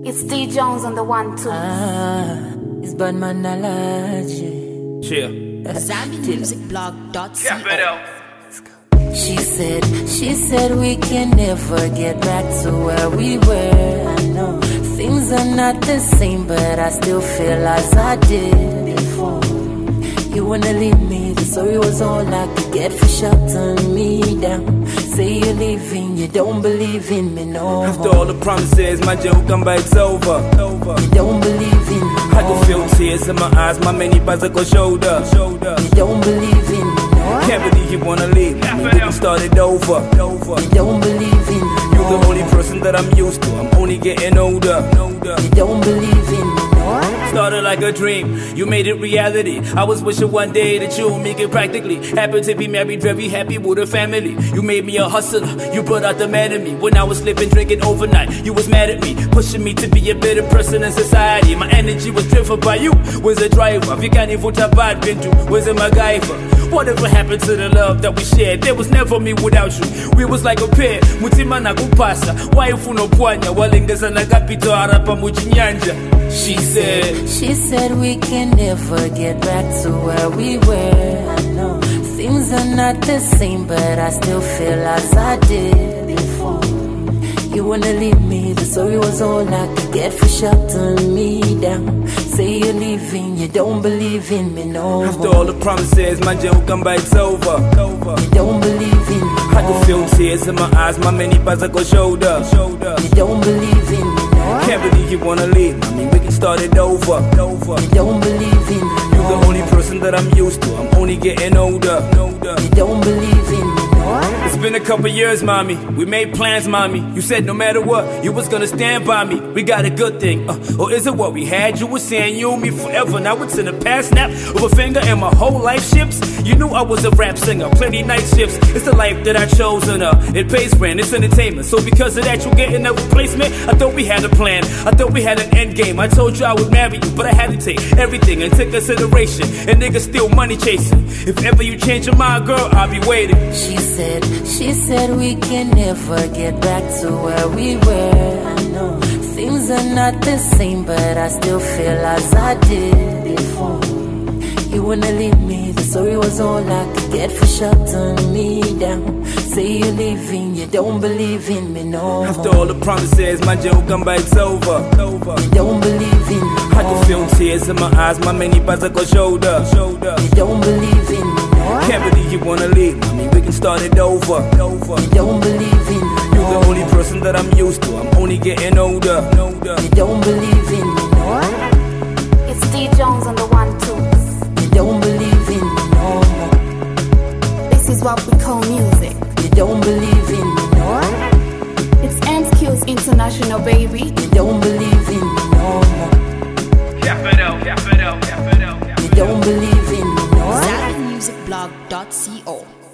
It's D Jones on the 1-2. It's Badman Nalaje. Chill. ZambianMusicBlog.co. She said we can never get back to where we were. I know things are not the same, but I still feel as I did before. You wanna leave me, the story was all I could get for shutting me down. Say you're leaving, you don't believe in me no more. After all the promises, my joke come back, it's over. You don't believe in me I can feel tears in my eyes, my many bicycle shoulder. You don't believe in me no. Can't believe you wanna leave me, we can start it over. You don't believe in me You're the only person that I'm used to, I'm only getting older. You don't believe in me no. Started like a dream, you made it reality. I was wishing one day that you would make it practically. Happen to be married, very happy with a family. You made me a hustler, you brought out the man in me. When I was sleeping, drinking overnight, you was mad at me, pushing me to be a better person in society. My energy was driven by you, was a driver. Vikani Vutabad Bintu, was a MacGyver. Whatever happened to the love that we shared? There was never me without you. We was like a pair, mutima na kupasa. Waifu no pwanya, walengeza na kapito arapa muchinyanja. She said we can never get back to where we were. I know things are not the same, but I still feel as I did before. You wanna leave me, the story was all I could get for shutting me down. Say you're leaving, you don't believe in me no more. After all the promises, my joke come back, it's over. You don't believe in me I can feel tears in my eyes, my many bicycle shoulder. You don't believe in me no. Can't believe you wanna leave me, we can start it over. You don't believe in me You're the only person that I'm used to, I'm only getting older. You don't believe in me no. It's been a couple years, mommy. We made plans, mommy. You said no matter what, you was gonna stand by me. We got a good thing, or is it what we had? You were saying you and me forever. Now it's in the past, snap of a finger and my whole life shifts. You knew I was a rap singer, plenty night shifts. It's the life that I chose, and it pays rent, it's entertainment. So because of that, you getting a replacement. I thought we had a plan, I thought we had an end game. I told you I would marry you, but I had to take everything into consideration. And niggas still money chasing. If ever you change your mind, girl, I'll be waiting. She said we can never get back to where we were. I know things are not the same, but I still feel as I did before. You wanna leave me, the story was all I could get for shutting me down. Say you're leaving, you don't believe in me no more. After all the promises, my joke come back, it's over. You don't believe in me I can feel tears in my eyes, my many bicycle shoulder. You don't believe in me no. Can't believe you wanna leave me, we can start it over. You don't believe in me You're the only person that I'm used to, I'm only getting older. You don't believe in me no. It's D Jones on the 1-2. You don't believe in me no more. This is what we call music. You don't believe in me no. It's NQ's International, baby. You don't believe in me no more. You don't believe in me no. ZambianMusicBlog.co.